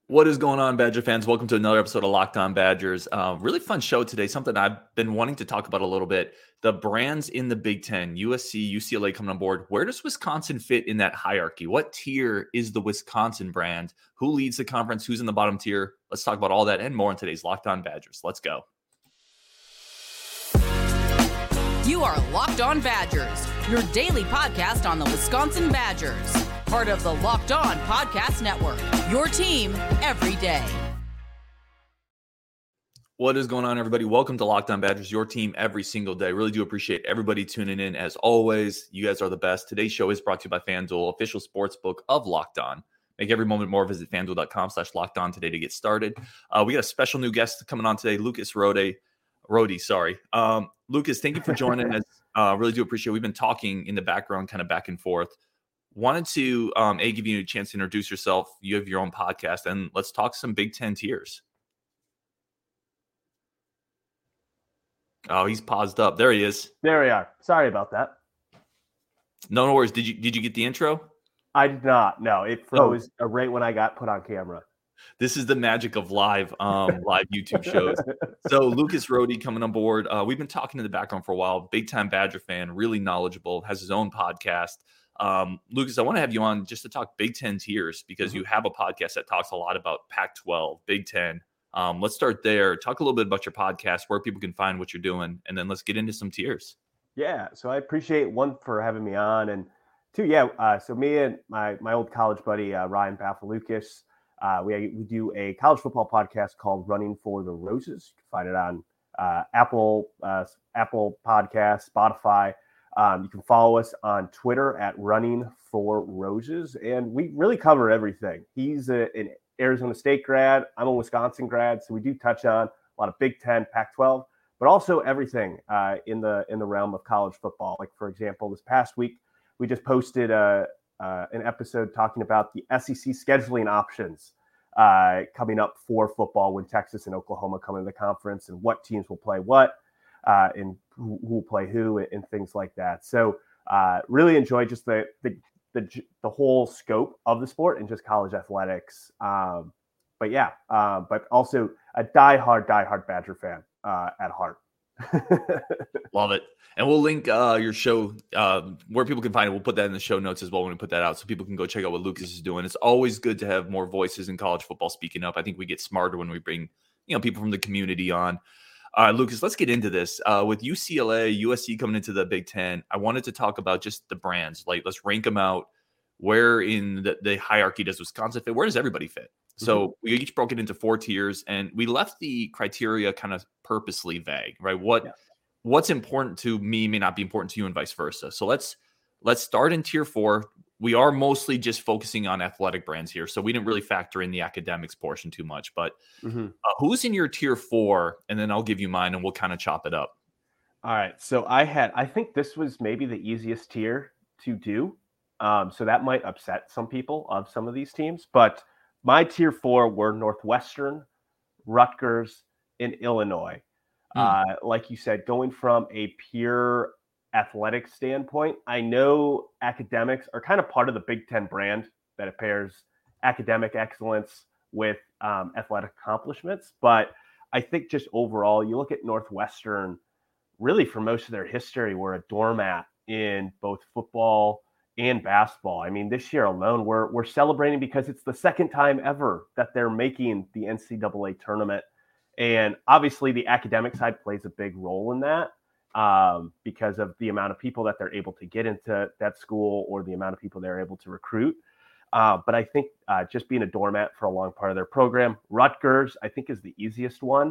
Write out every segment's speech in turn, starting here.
What is going on, Badger fans? Welcome to another episode of Locked On Badgers. Really fun show today. Something I've been wanting to talk about a little bit. The brands in the Big Ten, USC, UCLA coming on board. Where does Wisconsin fit in that hierarchy? What tier is the Wisconsin brand? Who leads the conference? Who's in the bottom tier? Let's talk about all that and more in today's Locked On Badgers. Let's go. You are Locked On Badgers, your daily podcast on the Wisconsin Badgers. Part of the Locked On Podcast Network, your team every day. What is going on, everybody? Welcome to Locked On Badgers, your team every single day. Really do appreciate everybody tuning in. As always, you guys are the best. Today's show is brought to you by FanDuel, official sports book of Locked On. Make every moment more. Visit FanDuel.com/LockedOn today to get started. We got a special new guest coming on today, Lucas Rody. Lucas, thank you for joining us. Really do appreciate it. We've been talking in the background, kind of back and forth. Wanted to give you a chance to introduce yourself. You have your own podcast, and let's talk some Big Ten tiers. Oh, he's paused up. There he is. There we are. Sorry about that. No worries. Did you get the intro? I did not. No, it froze right when I got put on camera. This is the magic of live YouTube shows. So Lucas Rody coming on board. We've been talking in the background for a while. Big time Badger fan, really knowledgeable, has his own podcast. Lucas, I want to have you on just to talk Big Ten tiers because you have a podcast that talks a lot about Pac-12, Big Ten. Let's start there. Talk a little bit about your podcast, where people can find what you're doing, and then let's get into some tiers. Yeah, so I appreciate one for having me on, and two, so me and my old college buddy Ryan Bafalukas, we do a college football podcast called Running for the Roses. You can find it on Apple Podcasts, Spotify. You can follow us on Twitter at Running for Roses, and we really cover everything. He's an Arizona State grad. I'm a Wisconsin grad, so we do touch on a lot of Big Ten, Pac-12, but also everything in the realm of college football. Like, for example, this past week, we just posted an episode talking about the SEC scheduling options coming up for football when Texas and Oklahoma come into the conference and what teams will play what. And who will play who and things like that. So really enjoy just the whole scope of the sport and just college athletics. But also a diehard Badger fan at heart. Love it. And we'll link your show where people can find it. We'll put that in the show notes as well when we put that out so people can go check out what Lucas is doing. It's always good to have more voices in college football speaking up. I think we get smarter when we bring people from the community on. Lucas, let's get into this. With UCLA, USC coming into the Big Ten, I wanted to talk about just the brands. Like, let's rank them out. Where in the hierarchy does Wisconsin fit? Where does everybody fit? So we each broke it into 4 tiers, and we left the criteria kind of purposely vague, right? What's important to me may not be important to you and vice versa. So let's start in tier 4. We are mostly just focusing on athletic brands here, so we didn't really factor in the academics portion too much. But who's in your tier 4? And then I'll give you mine, and we'll kind of chop it up. All right. So I think this was maybe the easiest tier to do. So that might upset some people of some of these teams. But my tier 4 were Northwestern, Rutgers, and Illinois. Like you said, going from a pure athletic standpoint, I know academics are kind of part of the Big Ten brand, that it pairs academic excellence with athletic accomplishments. But I think just overall, you look at Northwestern, really for most of their history, were a doormat in both football and basketball. I mean, this year alone, we're celebrating because it's the second time ever that they're making the NCAA tournament. And obviously the academic side plays a big role in that. Because of the amount of people that they're able to get into that school or the amount of people they're able to recruit. But I think just being a doormat for a long part of their program, Rutgers, I think, is the easiest one.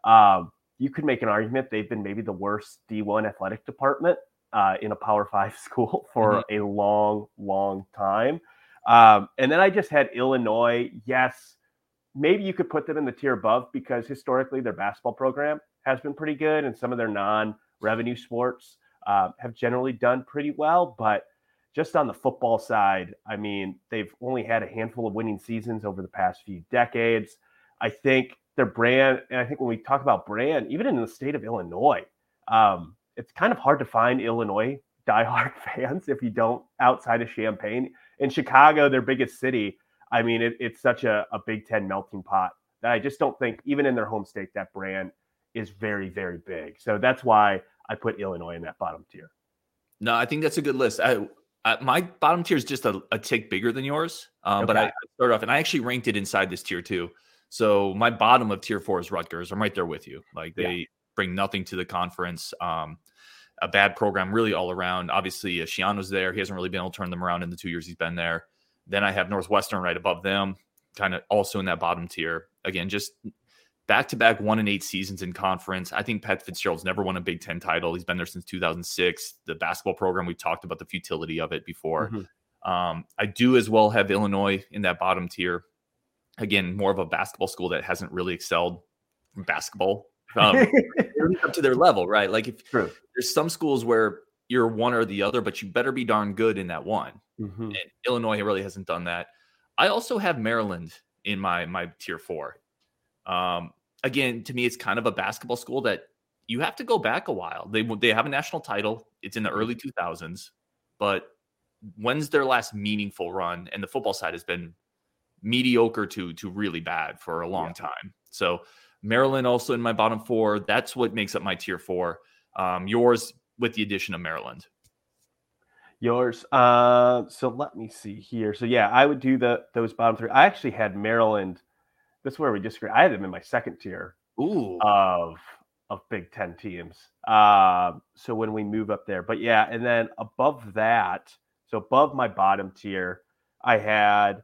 You could make an argument they've been maybe the worst D1 athletic department in a Power 5 school for a long, long time. And then I just had Illinois. Yes, maybe you could put them in the tier above because historically their basketball program has been pretty good and some of their non-revenue sports have generally done pretty well. But just on the football side, I mean, they've only had a handful of winning seasons over the past few decades. I think their brand, and I think when we talk about brand, even in the state of Illinois, it's kind of hard to find Illinois diehard fans if you don't outside of Champaign. In Chicago, their biggest city, I mean, it's such a Big Ten melting pot that I just don't think, even in their home state, that brand is very, very big. So that's why I put Illinois in that bottom tier. No, I think that's a good list. My bottom tier is just a tick bigger than yours, but I started off, and I actually ranked it inside this tier too. So my bottom of tier 4 is Rutgers. I'm right there with you. Like they bring nothing to the conference. A bad program really all around. Obviously, Shiano's there. He hasn't really been able to turn them around in the 2 years he's been there. Then I have Northwestern right above them, kind of also in that bottom tier. Again, just back-to-back 1-8 seasons in conference. I think Pat Fitzgerald's never won a Big Ten title. He's been there since 2006. The basketball program, we've talked about the futility of it before. Mm-hmm. I do as well have Illinois in that bottom tier. Again, more of a basketball school that hasn't really excelled in basketball. Up to their level, right? Like if there's some schools where you're one or the other, but you better be darn good in that one. Mm-hmm. And Illinois really hasn't done that. I also have Maryland in my tier 4. Again, to me, it's kind of a basketball school that you have to go back a while. They have a national title. It's in the early 2000s, but when's their last meaningful run? And the football side has been mediocre to really bad for a long time. So Maryland also in my bottom 4. That's what makes up my tier 4. Yours with the addition of Maryland. Yours. So let me see here. So yeah, I would do those bottom 3. I actually had Maryland. This is where we disagree. I had them in my second tier of Big Ten teams. So when we move up there, but yeah, and then above that, so above my bottom tier, I had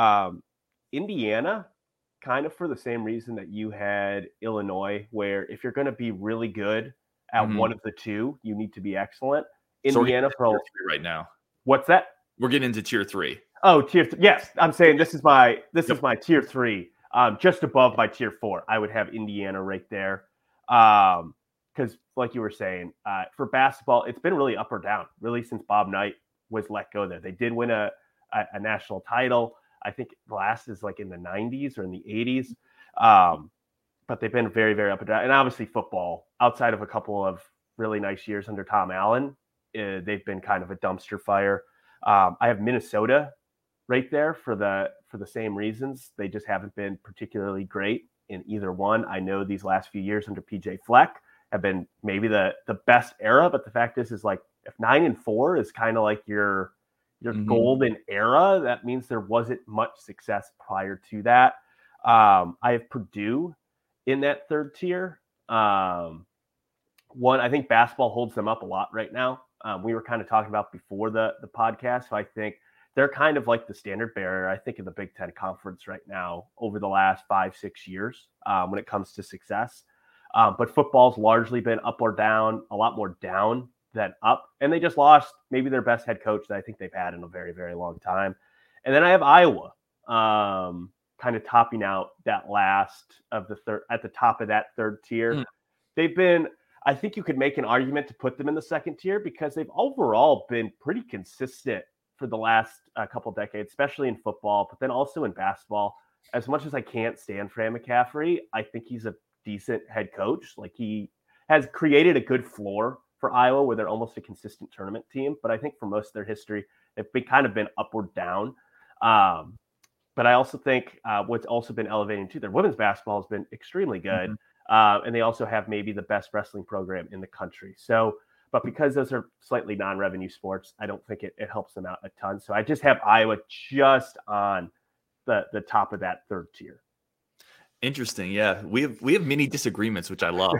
Indiana, kind of for the same reason that you had Illinois, where if you're going to be really good at one of the two, you need to be excellent. Indiana so right now. What's that? We're getting into tier 3. Oh, tier 3. Yes, I'm saying this is my tier 3. Just above my tier 4, I would have Indiana right there. Because like you were saying, for basketball, it's been really up or down, really since Bob Knight was let go there. They did win a national title. I think the last is like in the 90s or in the 80s. But they've been very, very up and down. And obviously football, outside of a couple of really nice years under Tom Allen, they've been kind of a dumpster fire. I have Minnesota right there for the same reasons. They just haven't been particularly great in either one. I know these last few years under PJ Fleck have been maybe the best era, but the fact is like if 9-4 is kind of like your golden era, that means there wasn't much success prior to that. I have Purdue in that third tier. One, I think basketball holds them up a lot right now. We were kind of talking about before the podcast. So I think they're kind of like the standard bearer, I think, in the Big Ten Conference right now over the last 5-6 years when it comes to success. But football's largely been up or down, a lot more down than up. And they just lost maybe their best head coach that I think they've had in a very, very long time. And then I have Iowa kind of topping out that last of the third, at the top of that third tier. They've been, I think you could make an argument to put them in the second tier because they've overall been pretty consistent for the last couple decades, especially in football, but then also in basketball. As much as I can't stand Fran McCaffrey, I think he's a decent head coach. Like he has created a good floor for Iowa where they're almost a consistent tournament team. But I think for most of their history, they've kind of been upward down. But I also think what's also been elevating too, their women's basketball has been extremely good. And they also have maybe the best wrestling program in the country. So, but because those are slightly non-revenue sports, I don't think it helps them out a ton. So I just have Iowa just on the top of that third tier. Interesting. Yeah. We have many disagreements, which I love.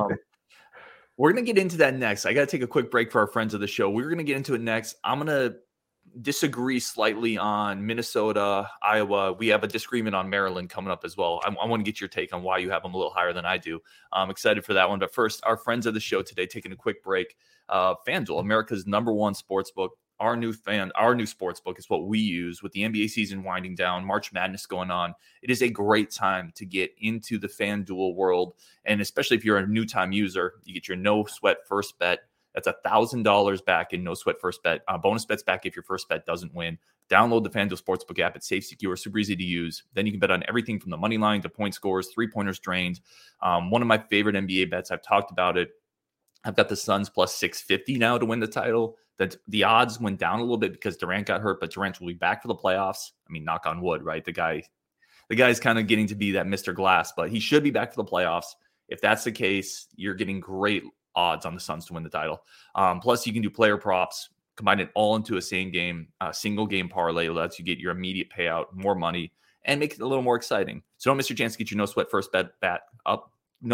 We're going to get into that next. I got to take a quick break for our friends of the show. We're going to get into it next. I'm going to disagree slightly on Minnesota, Iowa. We have a disagreement on Maryland coming up as well. I want to get your take on why you have them a little higher than I do. I'm excited for that one. But first, our friends of the show today, taking a quick break. FanDuel, America's #1 sports book. Our new sports book is what we use with the NBA season winding down, March Madness going on. It is a great time to get into the FanDuel world. And especially if you're a new time user, you get your no sweat first bet. That's $1,000 back in no sweat first bet. Bonus bets back if your first bet doesn't win. Download the FanDuel Sportsbook app. It's safe, secure, super easy to use. Then you can bet on everything from the money line to point scores, 3-pointers drained. One of my favorite NBA bets, I've talked about it I've got the Suns plus 650 now to win the title. That the odds went down a little bit because Durant got hurt, but Durant will be back for the playoffs. I mean, knock on wood, right? The guy's kind of getting to be that Mr. Glass, but he should be back for the playoffs. If that's the case, you're getting great odds on the Suns to win the title. Plus, you can do player props, combine it all into a single game parlay. Lets you get your immediate payout, more money, and make it a little more exciting. So don't miss your chance to get your no sweat first bet up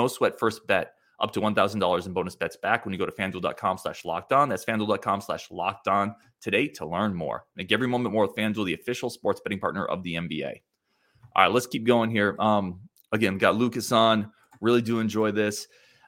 to $1,000 in bonus bets back when you go to FanDuel.com/lockedon. That's FanDuel.com/lockedon today to learn more. Make every moment more with FanDuel, the official sports betting partner of the NBA. All right, let's keep going here. Again, got Lucas on. Really do enjoy this.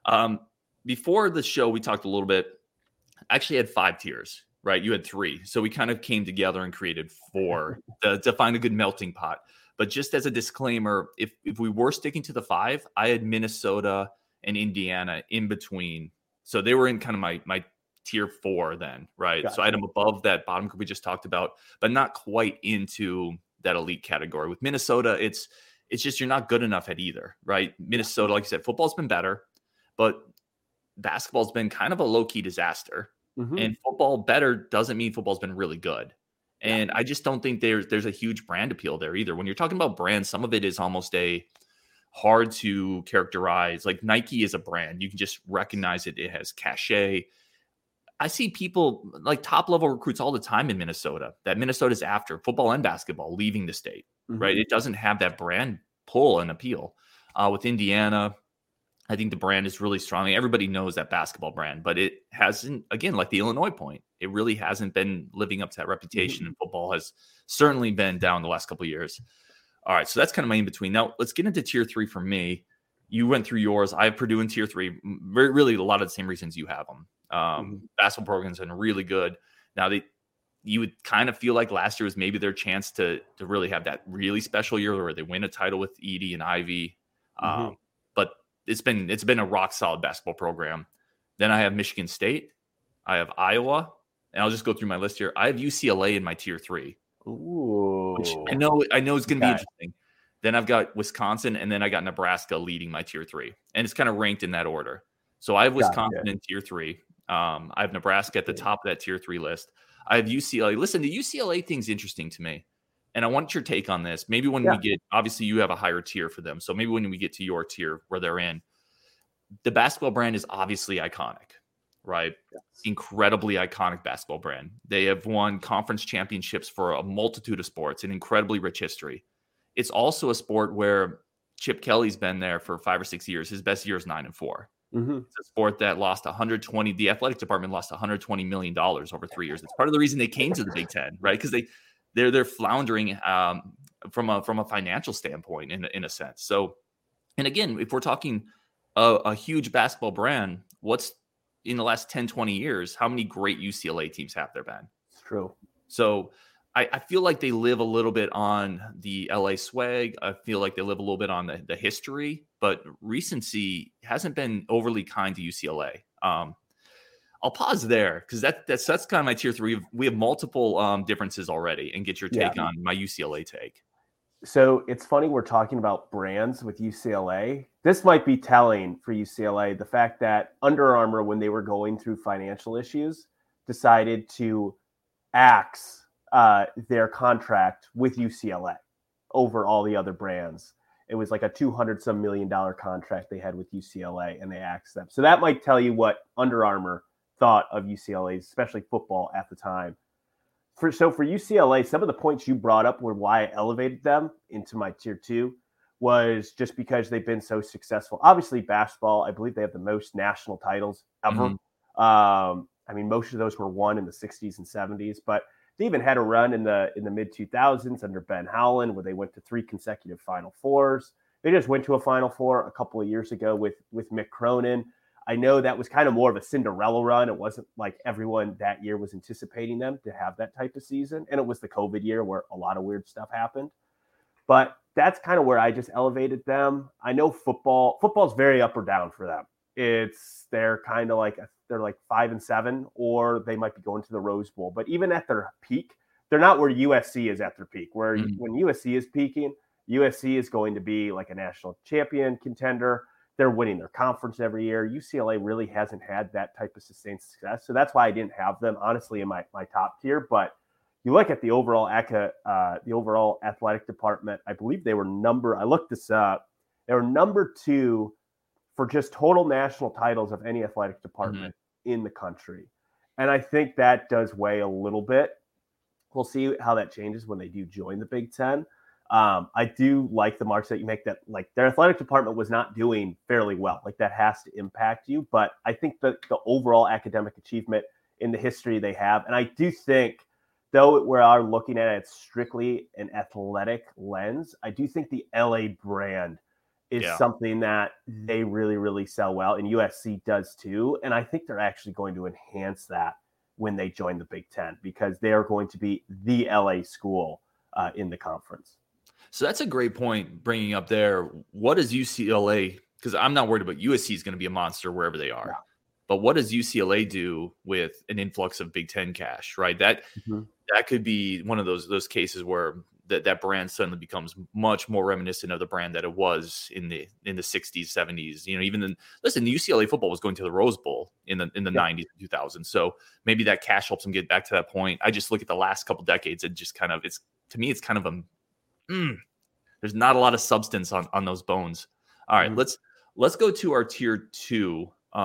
Before the show, we talked a little bit. I actually had 5 tiers, right? You had 3. So we kind of came together and created 4 to find a good melting pot. But just as a disclaimer, if we were sticking to the 5, I had Minnesota and Indiana in between. So they were in kind of my tier 4 then, right? Gotcha. So I had them above that bottom group we just talked about, but not quite into that elite category. With Minnesota, it's just you're not good enough at either, right? Minnesota, like you said, football's been better, but basketball's been kind of a low-key disaster. Mm-hmm. And football better doesn't mean football's been really good. And I just don't think there's a huge brand appeal there either. When you're talking about brands, some of it is almost hard to characterize. Like Nike is a brand. You can just recognize it. It has cachet. I see people like top-level recruits all the time in Minnesota that Minnesota's after football and basketball leaving the state, mm-hmm. right? It doesn't have that brand pull and appeal. With Indiana, I think the brand is really strong. I mean, everybody knows that basketball brand, but it hasn't, again, like the Illinois point, it really hasn't been living up to that reputation. Mm-hmm. And football has certainly been down the last couple of years. All right, so that's kind of my in-between. Now, let's get into tier 3 for me. You went through yours. I have Purdue in tier 3. Really, a lot of the same reasons you have them. Basketball program's been really good. Now, you would kind of feel like last year was maybe their chance to really have that really special year where they win a title with Edey and Ivy. Mm-hmm. But it's been a rock solid basketball program. Then I have Michigan State. I have Iowa. And I'll just go through my list here. I have UCLA in my tier 3. Ooh. Which I know it's going to be interesting. Then I've got Wisconsin, and then I got Nebraska leading my tier 3. And it's kind of ranked in that order. So I have Wisconsin in tier 3. I have Nebraska at the top of that tier 3 list. I have UCLA. Listen, the UCLA thing's interesting to me. And I want your take on this. Maybe when we get, obviously you have a higher tier for them. So maybe when we get to your tier where they're in, the basketball brand is obviously iconic, right? Yes. Incredibly iconic basketball brand. They have won conference championships for a multitude of sports, an incredibly rich history. It's also a sport where Chip Kelly's been there for 5 or 6 years. His best year is 9-4. Mm-hmm. It's a sport that lost the athletic department lost $120 million over 3 years. It's part of the reason they came to the Big Ten, right? Because they're floundering from a financial standpoint in a sense. So, and again, if we're talking a huge basketball brand, what's in the last 10, 20 years, how many great UCLA teams have there been? It's true. So I feel like they live a little bit on the LA swag. I feel like they live a little bit on the history, but recency hasn't been overly kind to UCLA. I'll pause there because that's kind of my tier 3. We have multiple differences already, and get your take on my UCLA take. So it's funny we're talking about brands with UCLA. This might be telling for UCLA, the fact that Under Armour, when they were going through financial issues, decided to axe their contract with UCLA over all the other brands. It was like a $200-some million contract they had with UCLA, and they axed them. So that might tell you what Under Armour thought of UCLA, especially football at the time. For UCLA, some of the points you brought up were why I elevated them into my tier 2 was just because they've been so successful. Obviously, basketball, I believe they have the most national titles ever. Mm-hmm. I mean, most of those were won in the 60s and 70s, but they even had a run in the mid-2000s under Ben Howland where they went to 3 consecutive Final Fours. They just went to a Final Four a couple of years ago with Mick Cronin. I know that was kind of more of a Cinderella run. It wasn't like everyone that year was anticipating them to have that type of season. And it was the COVID year where a lot of weird stuff happened. But that's kind of where I just elevated them. I know football's very up or down for them. They're kind of like, they're like 5-7, or they might be going to the Rose Bowl. But even at their peak, they're not where USC is at their peak, where when USC is peaking, USC is going to be like a national champion contender. they're winning their conference every year. UCLA really hasn't had that type of sustained success. So that's why I didn't have them, honestly, in my top tier. But you look at the overall athletic department, I believe they were I looked this up, they were number 2 for just total national titles of any athletic department in the country. And I think that does weigh a little bit. We'll see how that changes when they do join the Big Ten. I do like the marks that you make, that like their athletic department was not doing fairly well. Like that has to impact you. But I think that the overall academic achievement in the history they have, and I do think, though we are looking at it strictly an athletic lens, I do think the LA brand is something that they really, really sell well, and USC does too. And I think they're actually going to enhance that when they join the Big Ten, because they are going to be the LA school in the conference. So that's a great point bringing up there. What does UCLA, because I'm not worried about USC is going to be a monster wherever they are, but what does UCLA do with an influx of Big Ten cash, right? That could be one of those cases where that brand suddenly becomes much more reminiscent of the brand that it was in the 60s, 70s. You know, even then, listen, the UCLA football was going to the Rose Bowl in the 90s and 2000s. So maybe that cash helps them get back to that point. I just look at the last couple decades and just kind of, to me, it's kind of there's not a lot of substance on those bones. All right, let's go to our tier 2.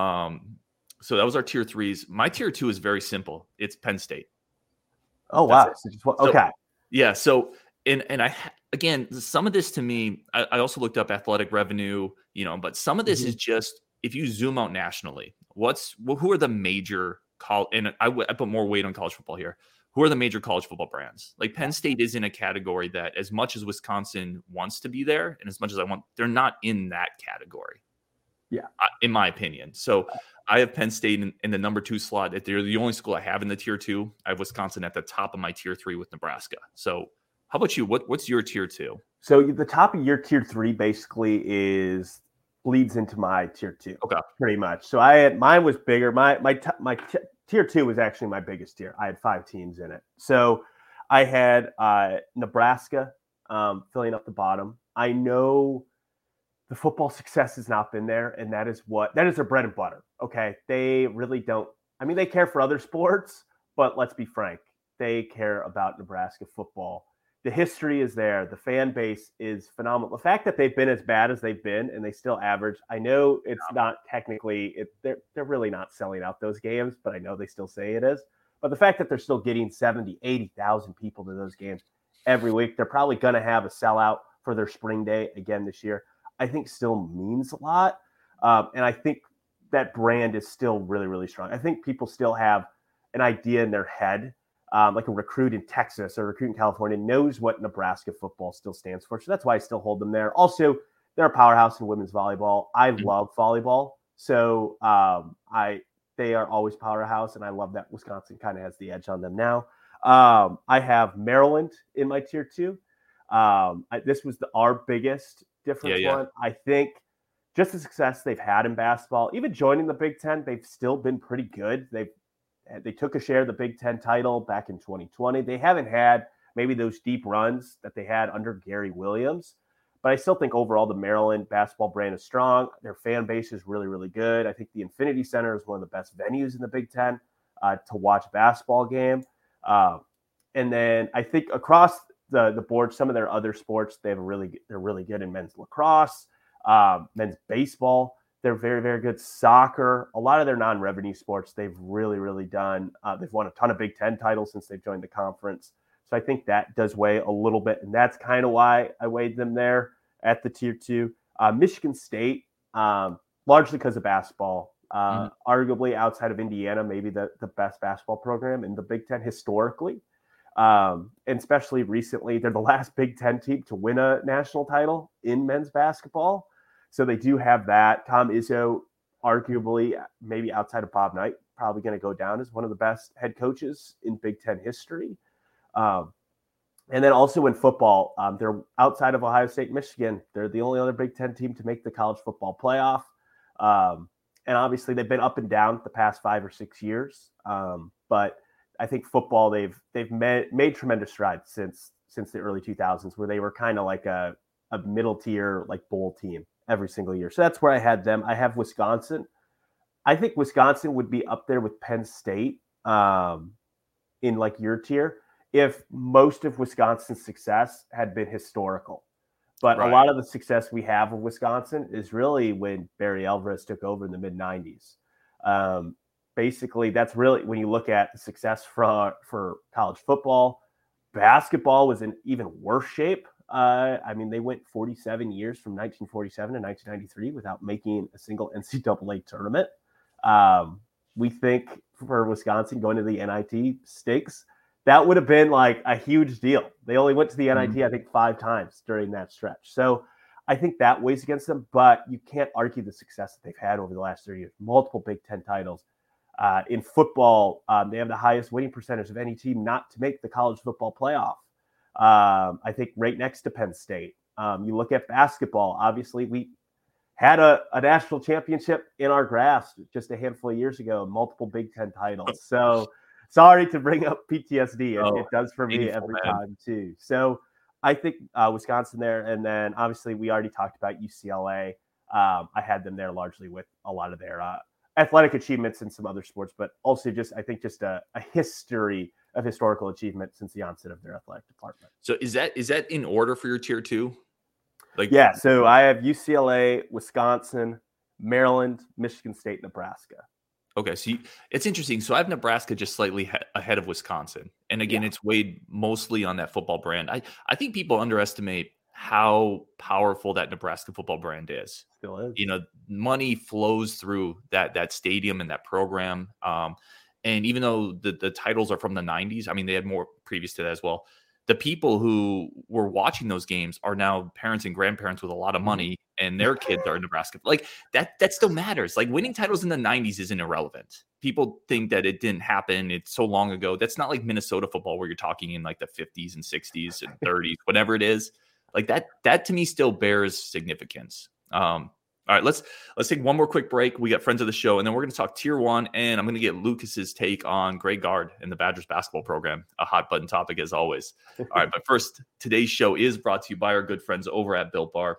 So that was our tier 3s. My tier 2 is very simple. It's Penn State. Oh, wow. Okay. Yeah. So, and I, again, some of this to me, I also looked up athletic revenue, but some of this is just, if you zoom out nationally, who are the major and I put more weight on college football here. Who are the major college football brands? Like Penn State is in a category that, as much as Wisconsin wants to be there, and as much as I want, they're not in that category. Yeah. In my opinion. So I have Penn State in the number 2 slot. If they're the only school I have in the tier 2, I have Wisconsin at the top of my tier 3 with Nebraska. So how about you? What's your tier 2? So the top of your tier 3 basically bleeds into my tier 2. Okay. Pretty much. So mine was bigger. My tier 2 was actually my biggest tier. I had 5 teams in it. So I had Nebraska filling up the bottom. I know the football success has not been there, and that is their bread and butter. Okay. They really don't. I mean, they care for other sports, but let's be frank. They care about Nebraska football. The history is there. The fan base is phenomenal. The fact that they've been as bad as they've been and they still average, I know it's not technically, they're really not selling out those games, but I know they still say it is. But the fact that they're still getting 70, 80,000 people to those games every week, they're probably going to have a sellout for their spring day again this year, I think still means a lot. And I think that brand is still really, really strong. I think people still have an idea in their head, like a recruit in Texas or a recruit in California knows what Nebraska football still stands for. So that's why I still hold them there. Also, they're a powerhouse in women's volleyball. I love volleyball. So they are always powerhouse, and I love that Wisconsin kind of has the edge on them now. I have Maryland in my tier 2. This was our biggest difference one. I think just the success they've had in basketball, even joining the Big Ten, they've still been pretty good. They took a share of the Big Ten title back in 2020. They haven't had maybe those deep runs that they had under Gary Williams, but I still think overall the Maryland basketball brand is strong. Their fan base is really, really good. I think the Infinity Center is one of the best venues in the Big Ten to watch a basketball game. And then I think across the board, some of their other sports, they're really good in men's lacrosse, men's baseball. They're very, very good. Soccer, a lot of their non-revenue sports, they've really, really done. They've won a ton of Big Ten titles since they've joined the conference. So I think that does weigh a little bit. And that's kind of why I weighed them there at the tier 2. Michigan State, largely because of basketball, arguably outside of Indiana, maybe the best basketball program in the Big Ten historically. And especially recently, they're the last Big Ten team to win a national title in men's basketball. So they do have that. Tom Izzo, arguably, maybe outside of Bob Knight, probably going to go down as one of the best head coaches in Big Ten history. And then also in football, they're outside of Ohio State, Michigan. They're the only other Big Ten team to make the college football playoff. And obviously they've been up and down the past 5 or 6 years. But I think football, they've made tremendous strides since the early 2000s, where they were kind of like a middle tier, like bowl team every single year. So that's where I had them. I have Wisconsin. I think Wisconsin would be up there with Penn State in like your tier if most of Wisconsin's success had been historical. But a lot of the success we have of Wisconsin is really when Barry Alvarez took over in the mid-90s. Basically, that's really when you look at the success for college football. Basketball was in even worse shape. I mean, they went 47 years from 1947 to 1993 without making a single NCAA tournament. We think for Wisconsin going to the NIT stakes, that would have been like a huge deal. They only went to the NIT, I think, 5 times during that stretch. So I think that weighs against them, but you can't argue the success that they've had over the last 30 years. Multiple Big Ten titles. In football, they have the highest winning percentage of any team not to make the college football playoff. I think right next to Penn State. You look at basketball, obviously we had a national championship in our grasp just a handful of years ago, multiple Big Ten titles. So sorry to bring up PTSD. It does for me every time too. So I think Wisconsin there. And then obviously we already talked about UCLA. I had them there largely with a lot of their athletic achievements in some other sports, but also just a history of historical achievement since the onset of their athletic department. So is that in order for your tier 2? Yeah, so I have UCLA, Wisconsin, Maryland, Michigan State, Nebraska. Okay, so it's interesting. So I have Nebraska just slightly ahead of Wisconsin. And again, it's weighed mostly on that football brand. I think people underestimate how powerful that Nebraska football brand is. Still is. You know, money flows through that stadium and that program. And even though the titles are from the 90s, I mean, they had more previous to that as well. The people who were watching those games are now parents and grandparents with a lot of money, and their kids are in Nebraska. Like that still matters. Like winning titles in the 90s isn't irrelevant. People think that it didn't happen. It's so long ago. That's not like Minnesota football where you're talking in like the 50s and 60s and 30s, whatever it is. Like that to me still bears significance. All right, let's take one more quick break. We got friends of the show, and then we're going to talk tier 1, and I'm going to get Lucas's take on Greg Gard and the Badgers basketball program, a hot button topic as always. All right, but first, today's show is brought to you by our good friends over at Built Bar.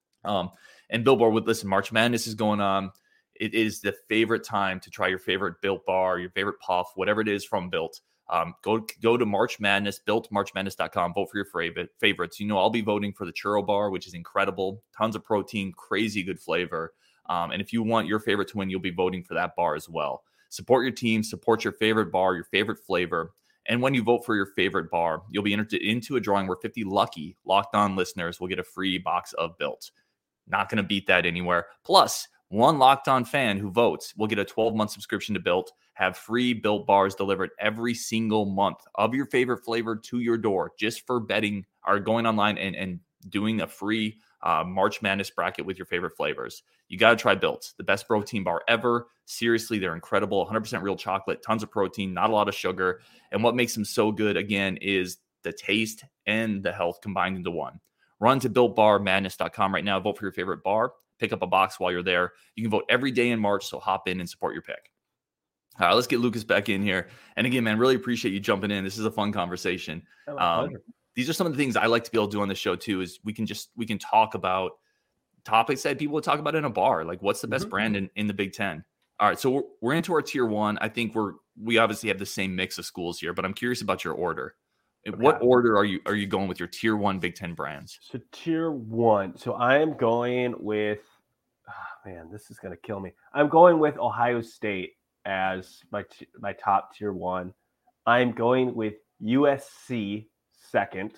And Built Bar, listen, March Madness is going on. It is the favorite time to try your favorite Built Bar, your favorite puff, whatever it is from Built. Go to March Madness, builtmarchmadness.com, vote for your favorites. You know, I'll be voting for the churro bar, which is incredible. Tons of protein, crazy good flavor. And if you want your favorite to win, you'll be voting for that bar as well. Support your team, support your favorite bar, your favorite flavor. And when you vote for your favorite bar, you'll be entered into a drawing where 50 lucky Locked On listeners will get a free box of Built. Not going to beat that anywhere. Plus, one Locked On fan who votes will get a 12-month subscription to Built, have free Built bars delivered every single month of your favorite flavor to your door just for betting or going online and doing a free March Madness bracket with your favorite flavors. You got to try Built, the best protein bar ever. Seriously, they're incredible. 100% real chocolate, tons of protein, not a lot of sugar. And what makes them so good, again, is the taste and the health combined into one. Run to BuiltBarMadness.com right now. Vote for your favorite bar. Pick up a box while you're there. You can vote every day in March, so hop in and support your pick. All right, let's get Lucas back in here. And again, man, really appreciate you jumping in. This is a fun conversation. These are some of the things I like to be able to do on the show too, is we can talk about topics that people would talk about in a bar. Like what's the best brand in the Big Ten? All right, so we're into our tier 1. I think we obviously have the same mix of schools here, but I'm curious about your order. Okay. What order are you going with your tier 1 Big Ten brands? So tier 1. So I am going with, this is going to kill me. I'm going with Ohio State as my top tier 1. I'm going with USC second.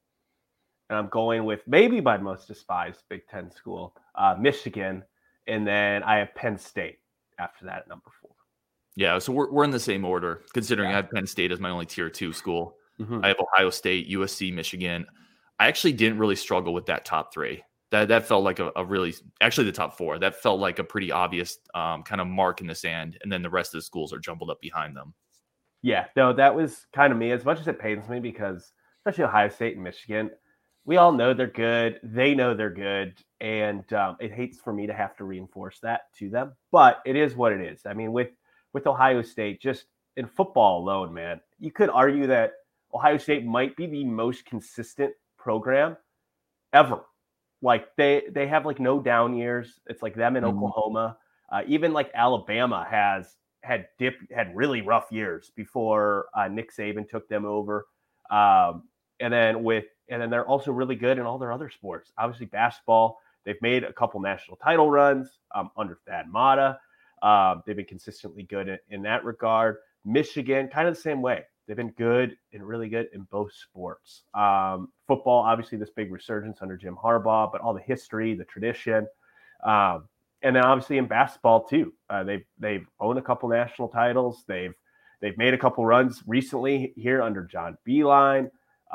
And I'm going with maybe my most despised Big Ten school, Michigan. And then I have Penn State after that at number 4. Yeah, so we're in the same order, considering I have Penn State as my only tier 2 school. I have Ohio State, USC, Michigan. I actually didn't really struggle with that top 3. That felt like a really, actually the top 4. That felt like a pretty obvious kind of mark in the sand, and then the rest of the schools are jumbled up behind them. Yeah, no, that was kind of me. As much as it pains me, because especially Ohio State and Michigan, we all know they're good. They know they're good, and it hates for me to have to reinforce that to them. But it is what it is. I mean, with Ohio State, just in football alone, man, you could argue that Ohio State might be the most consistent program ever Like they have like no down years. It's like them in Oklahoma. Even like Alabama had really rough years before Nick Saban took them over. And then they're also really good in all their other sports. Obviously basketball. They've made a couple national title runs under Thad Matta. They've been consistently good in that regard. Michigan, kind of the same way. They've been good and really good in both sports. Football, obviously, this big resurgence under Jim Harbaugh, but all the history, the tradition, and then obviously in basketball too. They've owned a couple national titles. They've made a couple runs recently here under John Beilein,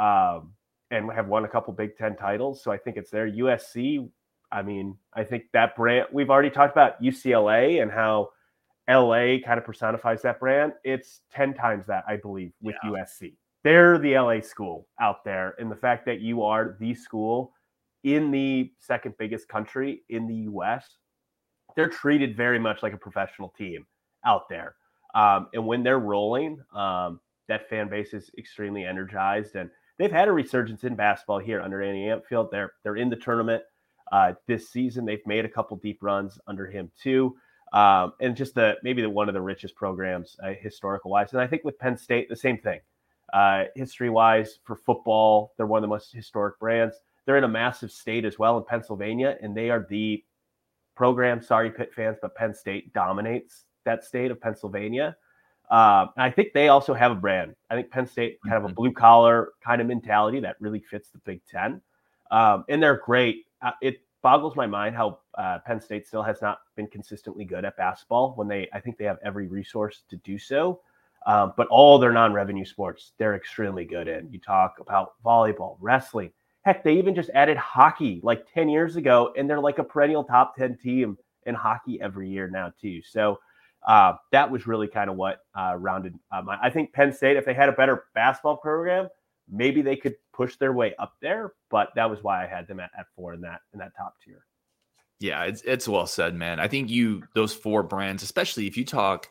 and have won a couple Big Ten titles. So I think it's there. USC. I mean, I think that brand. We've already talked about UCLA and how LA kind of personifies that brand. It's 10 times that, I believe, with USC. They're the LA school out there. And the fact that you are the school in the second biggest country in the US, they're treated very much like a professional team out there. And when they're rolling, that fan base is extremely energized. And they've had a resurgence in basketball here under Andy Ampfield. They're in the tournament this season. They've made a couple deep runs under him too. And just maybe one of the richest programs historical wise. And I think with Penn State, the same thing. History wise for football, they're one of the most historic brands. They're in a massive state as well in Pennsylvania, and they are the program. Sorry, Pitt fans, but Penn State dominates that state of Pennsylvania. I think they also have a brand. I think Penn State kind of a blue collar kind of mentality that really fits the Big Ten. And they're great. It boggles my mind how Penn State still has not been consistently good at basketball when I think they have every resource to do so. But all their non-revenue sports, they're extremely good in. You talk about volleyball, wrestling. Heck, they even just added hockey like 10 years ago, and they're like a perennial top 10 team in hockey every year now too. So that was really kind of what rounded I think Penn State, if they had a better basketball program, maybe they could push their way up there, but that was why I had them at 4 in that top tier. Yeah, it's well said, man. I think those 4 brands, especially if you talk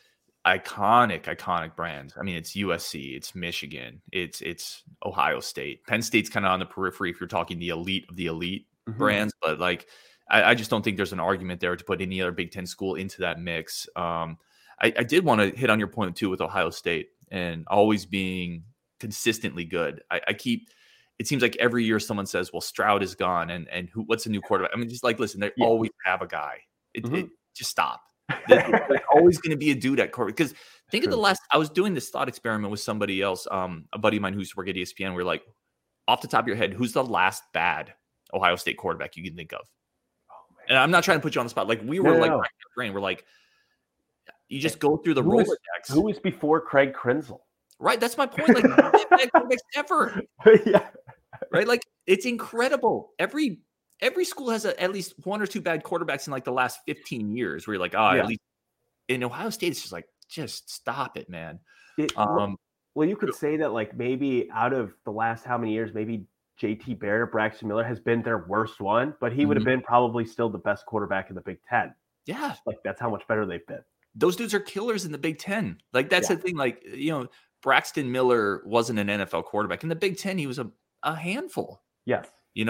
iconic brands. I mean, it's USC, it's Michigan, it's Ohio State. Penn State's kind of on the periphery if you're talking the elite of the elite brands, but like I just don't think there's an argument there to put any other Big Ten school into that mix. I did want to hit on your point too with Ohio State and always being consistently good. It seems like every year someone says, well, Stroud is gone and what's a new quarterback? I mean, just like, listen, they always have a guy. Just stop. There's always going to be a dude at quarterback. Because think of I was doing this thought experiment with somebody else, a buddy of mine who's working at ESPN. We're like, off the top of your head, who's the last bad Ohio State quarterback you can think of? And I'm not trying to put you on the spot. Like we're like, you just go through the Rolodex. Who was before Craig Krenzel? Right. That's my point. Like quarterbacks ever. Yeah. Right. Like it's incredible. Every school has at least 1 or 2 bad quarterbacks in like the last 15 years where you're like, at least in Ohio State, it's just like, just stop it, man. Well, you could say that like maybe out of the last how many years, maybe JT Barrett or Braxton Miller has been their worst one, but he would have been probably still the best quarterback in the Big Ten. Yeah. Like that's how much better they've been. Those dudes are killers in the Big Ten. Like that's the thing. Like, Braxton Miller wasn't an NFL quarterback. In the Big Ten, he was a handful. Yes.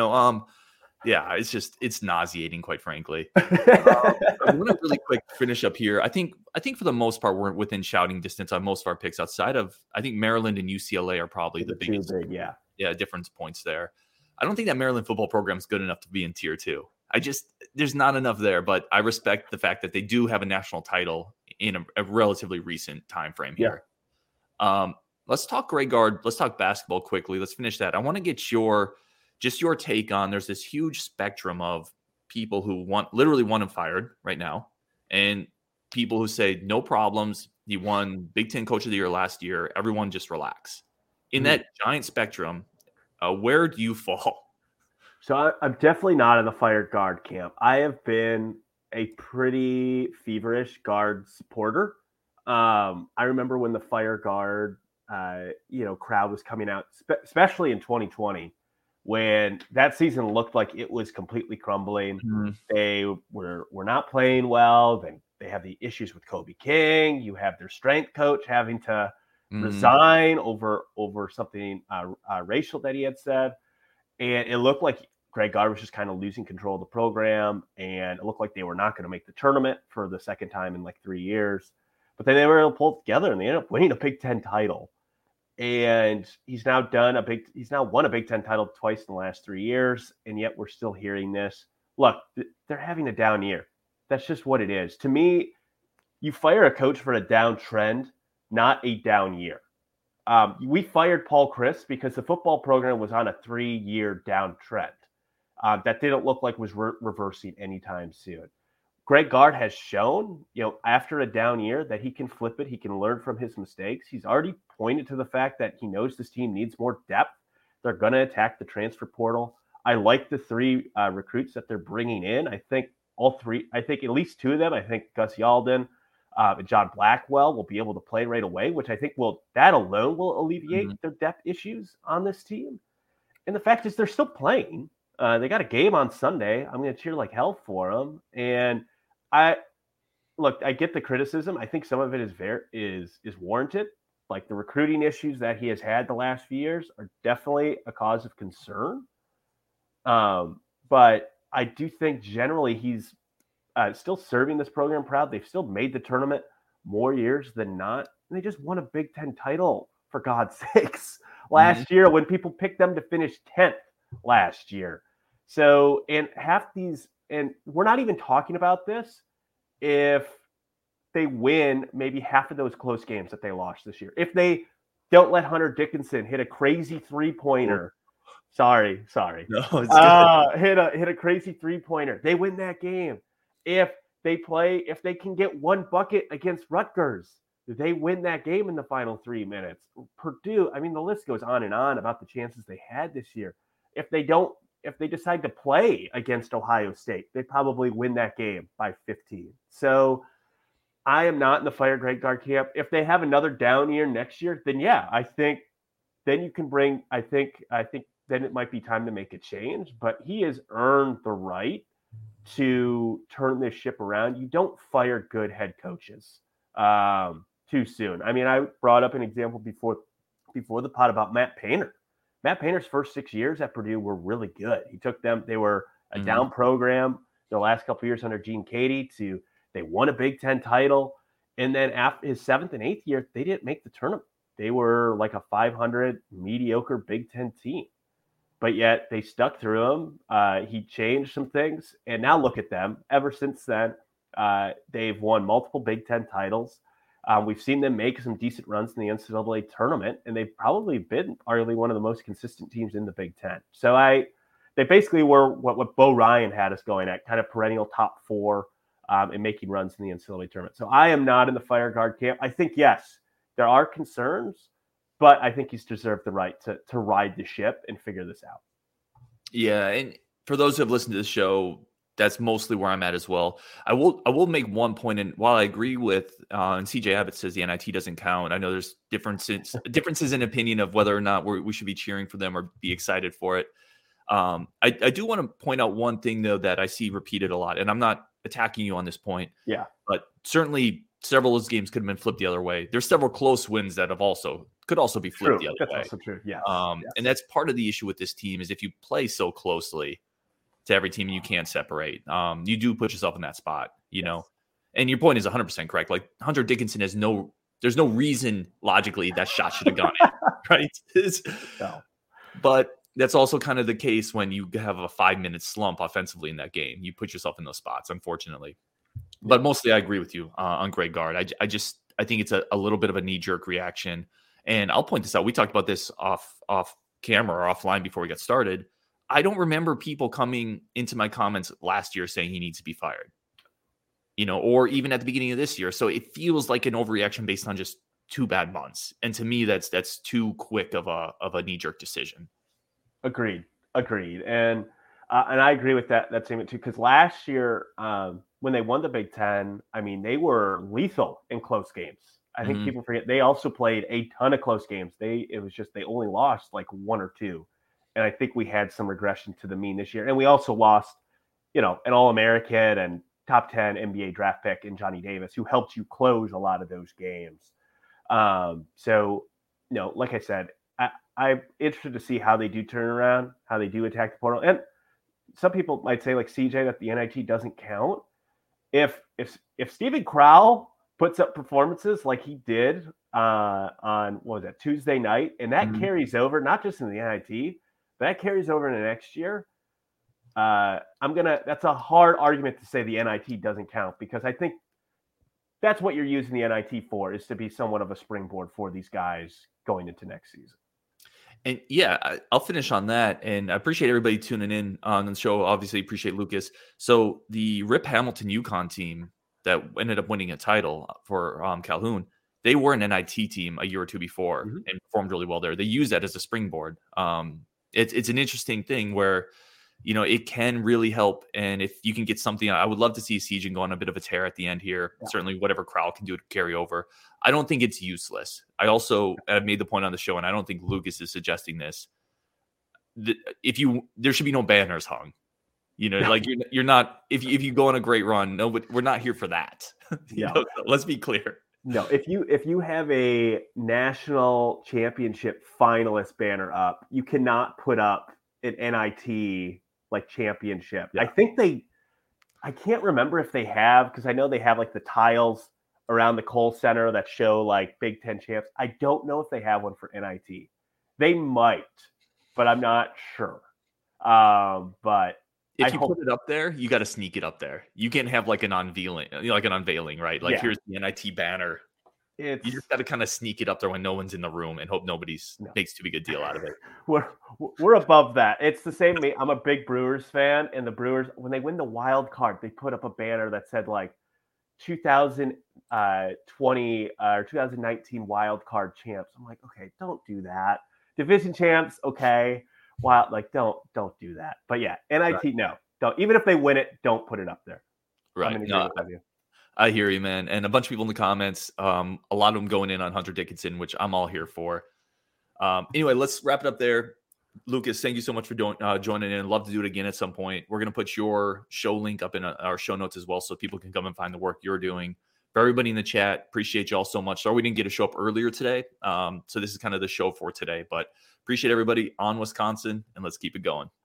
It's nauseating, quite frankly. I want to really quick finish up here. I think for the most part, we're within shouting distance on most of our picks outside of, I think Maryland and UCLA are probably the biggest. Difference points there. I don't think that Maryland football program is good enough to be in tier 2. There's not enough there, but I respect the fact that they do have a national title in a relatively recent time frame here. Let's talk Grey Guard. Let's talk basketball quickly. Let's finish that. I want to get your take on, there's this huge spectrum of people who literally want him fired right now, and people who say no problems. He won Big Ten Coach of the Year last year. Everyone just relax. In that giant spectrum, where do you fall? So I'm definitely not in the fired guard camp. I have been a pretty feverish guard supporter. I remember when the fire guard, crowd was coming out, especially in 2020, when that season looked like it was completely crumbling. They were not playing well. Then they have the issues with Kobe King. You have their strength coach having to resign over something racial that he had said. And it looked like Greg Gard was just kind of losing control of the program, and it looked like they were not going to make the tournament for the second time in like 3 years. But then they were able to pull it together, and they ended up winning a Big Ten title. And he's now won a Big Ten title twice in the last 3 years, and yet we're still hearing this. Look, they're having a down year. That's just what it is. To me, you fire a coach for a downtrend, not a down year. We fired Paul Chryst because the football program was on a 3-year downtrend. That didn't look like was reversing anytime soon. Greg Gard has shown, after a down year that he can flip it. He can learn from his mistakes. He's already pointed to the fact that he knows this team needs more depth. They're going to attack the transfer portal. I like the 3 recruits that they're bringing in. I think at least 2 of them, I think Gus Yalden and John Blackwell will be able to play right away, which I think that alone will alleviate their depth issues on this team. And the fact is they're still playing. They got a game on Sunday. I'm going to cheer like hell for them. And I get the criticism. I think some of it is warranted. Like the recruiting issues that he has had the last few years are definitely a cause of concern. But I do think generally he's still serving this program proud. They've still made the tournament more years than not. And they just won a Big Ten title, for God's sakes, last year when people picked them to finish 10th last year. So, and we're not even talking about this if they win maybe half of those close games that they lost this year. If they don't let Hunter Dickinson hit a crazy 3-pointer. Sorry. No, it's good. Hit a crazy 3-pointer. They win that game. If they can get 1 bucket against Rutgers, they win that game in the final 3 minutes. Purdue, the list goes on and on about the chances they had this year. If they decide to play against Ohio State, they probably win that game by 15. So I am not in the fire Greg Gard camp. If they have another down year next year, then yeah, I think then you can bring, I think then it might be time to make a change, but he has earned the right to turn this ship around. You don't fire good head coaches too soon. I brought up an example before the pod about Matt Painter. Matt Painter's first 6 years at Purdue were really good. He took them, they were a down program the last couple of years under Gene Cady they won a Big Ten title. And then after his 7th and 8th year, they didn't make the tournament. They were like a 500 mediocre Big Ten team, but yet they stuck through him. He changed some things, and now look at them. Ever since then, they've won multiple Big Ten titles. We've seen them make some decent runs in the NCAA tournament, and they've probably been arguably one of the most consistent teams in the Big Ten. So they basically were what Bo Ryan had us going at, kind of perennial top 4 and making runs in the NCAA tournament. So I am not in the fire Gard camp. I think, yes, there are concerns, but I think he's deserved the right to ride the ship and figure this out. Yeah, and for those who have listened to the show, that's mostly where I'm at as well. I will make one point, and while I agree with, and CJ Abbott says the NIT doesn't count, I know there's differences in opinion of whether or not we should be cheering for them or be excited for it. I do want to point out one thing, though, that I see repeated a lot, and I'm not attacking you on this point. Yeah. But certainly several of those games could have been flipped the other way. There's several close wins that could also be flipped the other way. That's also true. Yeah. Yes. And that's part of the issue with this team is if you play so closely to every team, you can't separate. You do put yourself in that spot, know. And your point is 100% correct. Like Hunter Dickinson there's no reason logically that shot should have gone in, right? No. But that's also kind of the case when you have a 5-minute slump offensively in that game. You put yourself in those spots, unfortunately. But mostly I agree with you on Greg Gard. I think it's a little bit of a knee-jerk reaction. And I'll point this out. We talked about this off camera or offline before we got started. I don't remember people coming into my comments last year saying he needs to be fired, or even at the beginning of this year. So it feels like an overreaction based on just 2 bad months. And to me, that's too quick of a knee-jerk decision. Agreed. And I agree with that statement too, because last year when they won the Big Ten, they were lethal in close games. I think people forget they also played a ton of close games. They only lost like 1 or 2. And I think we had some regression to the mean this year. And we also lost, an All-American and top 10 NBA draft pick in Johnny Davis, who helped you close a lot of those games. So, like I said, I'm interested to see how they do turn around, how they do attack the portal. And some people might say, like CJ, that the NIT doesn't count. If Steven Crowell puts up performances like he did on what was that, Tuesday night, and that carries over not just in the NIT, but that carries over into next year. That's a hard argument to say the NIT doesn't count, because I think that's what you're using the NIT for, is to be somewhat of a springboard for these guys going into next season. And yeah, I'll finish on that. And I appreciate everybody tuning in on the show. Obviously, appreciate Lucas. So the Rip Hamilton UConn team that ended up winning a title for Calhoun, they were an NIT team a year or two before and performed really well there. They use that as a springboard. It's an interesting thing where, you know, it can really help. And if you can get something, I would love to see Siegen go on a bit of a tear at the end here. Yeah. Certainly whatever Crowell can do to carry over. I don't think it's useless. I've made the point on the show, and I don't think Lucas is suggesting this. There should be no banners hung. You know, like you're not, if you go on a great run, no, but we're not here for that. Yeah. So let's be clear. No, if you have a national championship finalist banner up, you cannot put up an NIT like championship. Yeah. I can't remember if they have, because I know they have like the tiles around the Kohl Center that show like Big Ten champs. I don't know if they have one for NIT. They might, but I'm not sure. But if you put it up there, you got to sneak it up there. You can't have like an unveiling, right? Like here's the NIT banner. You just got to kind of sneak it up there when no one's in the room and hope nobody makes too big a deal out of it. We're above that. It's the same. I'm a big Brewers fan, and the Brewers, when they win the wild card, they put up a banner that said like 2020 or 2019 wild card champs. I'm like, okay, don't do that. Division champs, okay. Wild, like don't do that. But yeah, NIT, right. No, don't. Even if they win it, don't put it up there. Right. I hear you, man. And a bunch of people in the comments, a lot of them going in on Hunter Dickinson, which I'm all here for. Anyway, let's wrap it up there. Lucas, thank you so much for joining in. Love to do it again at some point. We're going to put your show link up in our show notes as well, so people can come and find the work you're doing. For everybody in the chat, appreciate you all so much. Sorry we didn't get a show up earlier today. So this is kind of the show for today, but appreciate everybody on Wisconsin, and let's keep it going.